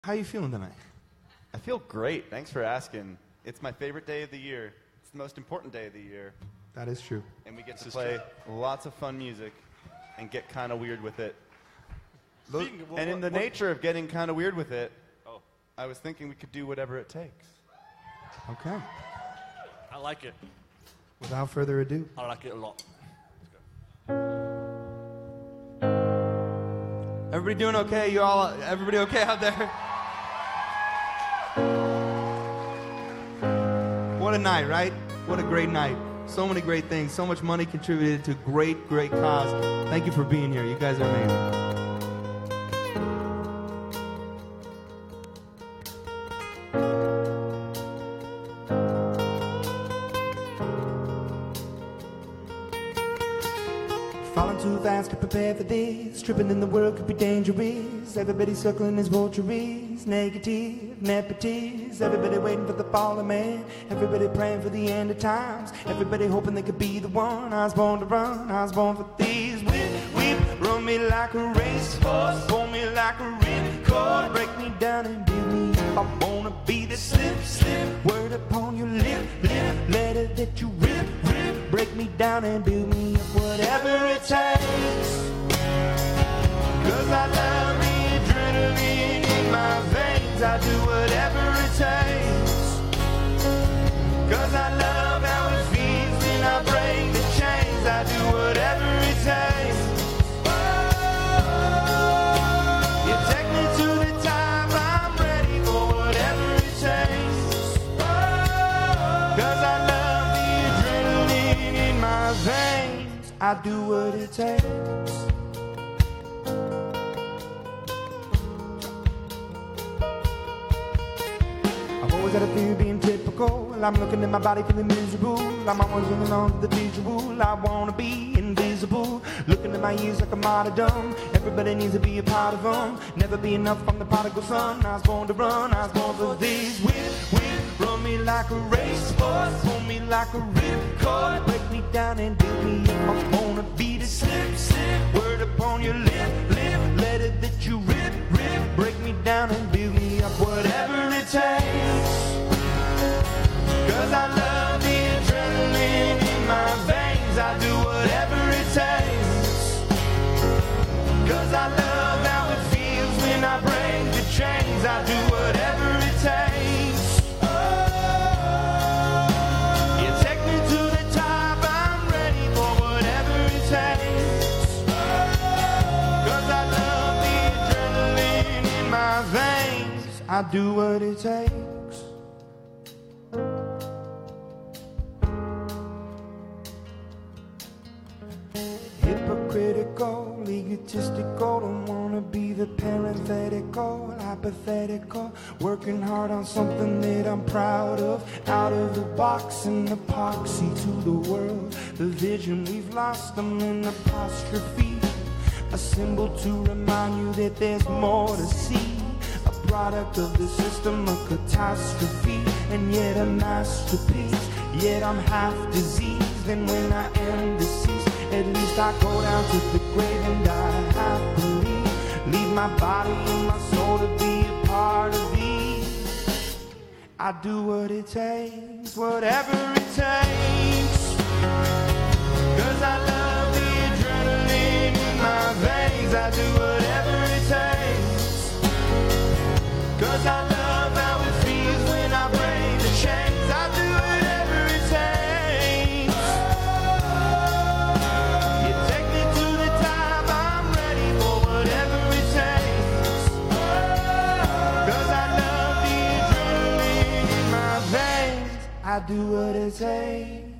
How are you feeling tonight? I feel great. Thanks for asking. It's my favorite day of the year. It's the most important day of the year. That is true. And we get to play lots of fun music and get kind of weird with it. And in the nature of getting kind of weird with it, I was thinking we could do whatever it takes. Okay. I like it. Without further ado. I like it a lot. Everybody doing okay? Everybody okay out there? What a night, right? What a great night. So many great things. So much money contributed to great, great cause. Thank you for being here. You guys are amazing. Falling too fast to prepare for this. Tripping in the world could be dangerous. Everybody circling his vultures. Negative, nepotist. Everybody waiting for the fall of man. Everybody praying for the end of times. Everybody hoping they could be the one. I was born to run. I was born for these. Whip, run me like a racehorse. Pull me like a ripcord. Break me down and build me up. I wanna be the slip. Word upon your lip. Letter that you rip. Break me down and build me up. Whatever it takes. 'Cause I love the adrenaline in my veins. I do whatever it takes. 'Cause I love how it feels when I break the chains. I do whatever it takes. You take me to the top. I'm ready for whatever it takes. 'Cause I love the adrenaline in my veins. I do what it takes. I've always had a fear of being typical. I'm looking at my body feeling miserable. I'm always looking on to the visual. I wanna be invisible. Looking at my ears like a martyrdom. Everybody needs to be a part of them. Never be enough from the prodigal son. I was born to run. I was born for this. Whip, run me like a racehorse. Pull me like a ripcord. Break me down and build me up. I wanna be the slip. Word upon your lip. Let it that you rip. Break me down and build me up. Whatever it takes. 'Cause I love the adrenaline in my veins. I do whatever it takes. 'Cause I love how it feels when I break the chains. I do whatever it takes. You take me to the top. I'm ready for whatever it takes. 'Cause I love the adrenaline in my veins. I do what it takes. Hypocritical, egotistical, don't wanna be the parenthetical, hypothetical, working hard on something that I'm proud of, out of the box, an epoxy to the world, the vision we've lost, I'm in apostrophe, a symbol to remind you that there's more to see, a product of the system, a catastrophe, and yet a masterpiece, yet I'm half diseased, and when I am deceased, at least I go down to the grave and die happily. Leave my body and my soul to be a part of these. I do what it takes, whatever it takes. 'Cause I love the adrenaline in my veins. I do whatever it takes. 'Cause I love how it feels when I break the chains. I do whatever it takes. I do what it takes.